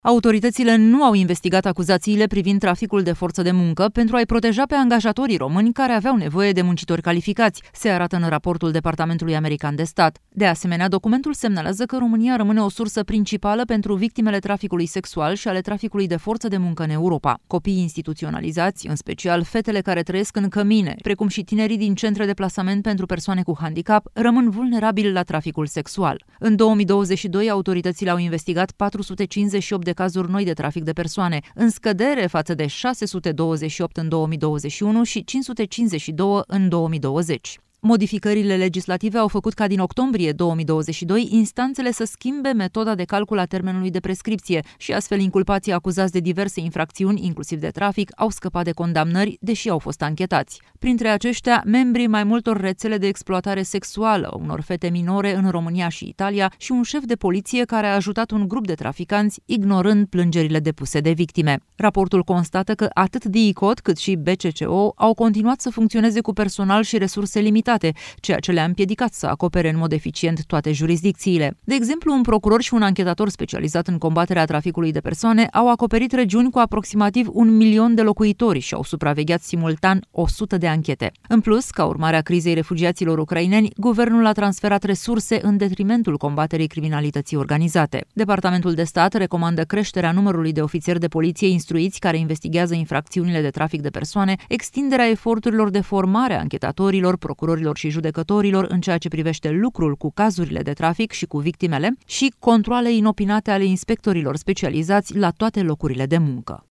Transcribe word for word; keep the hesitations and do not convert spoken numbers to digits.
Autoritățile nu au investigat acuzațiile privind traficul de forță de muncă pentru a-i proteja pe angajatorii români care aveau nevoie de muncitori calificați, se arată în raportul Departamentului American de Stat. De asemenea, documentul semnalează că România rămâne o sursă principală pentru victimele traficului sexual și ale traficului de forță de muncă în Europa. Copiii instituționalizați, în special fetele care trăiesc în cămine, precum și tinerii din centre de plasament pentru persoane cu handicap, rămân vulnerabili la traficul sexual. În două mii douăzeci și doi, autoritățile au investigat patru sute cincizeci și opt de cazuri noi de trafic de persoane, în scădere față de șase sute douăzeci și opt în două mii douăzeci și unu și cinci sute cincizeci și doi în două mii douăzeci. Modificările legislative au făcut ca din octombrie două mii douăzeci și doi instanțele să schimbe metoda de calcul a termenului de prescripție și astfel inculpații acuzați de diverse infracțiuni, inclusiv de trafic, au scăpat de condamnări, deși au fost anchetați. Printre aceștia, membrii mai multor rețele de exploatare sexuală, unor fete minore în România și Italia și un șef de poliție care a ajutat un grup de traficanți, ignorând plângerile depuse de victime. Raportul constată că atât D I C O T cât și B C C O au continuat să funcționeze cu personal și resurse limitate, ceea ce le-a împiedicat să acopere în mod eficient toate jurisdicțiile. De exemplu, un procuror și un anchetator specializat în combaterea traficului de persoane au acoperit regiuni cu aproximativ un milion de locuitori și au supravegheat simultan o sută de anchete. În plus, ca urmare a crizei refugiaților ucraineni, guvernul a transferat resurse în detrimentul combaterii criminalității organizate. Departamentul de Stat recomandă creșterea numărului de ofițeri de poliție instruiți care investighează infracțiunile de trafic de persoane, extinderea eforturilor de formare a anchetatorilor, procurorilor și judecătorilor în ceea ce privește lucrul cu cazurile de trafic și cu victimele și controale inopinate ale inspectorilor specializați la toate locurile de muncă.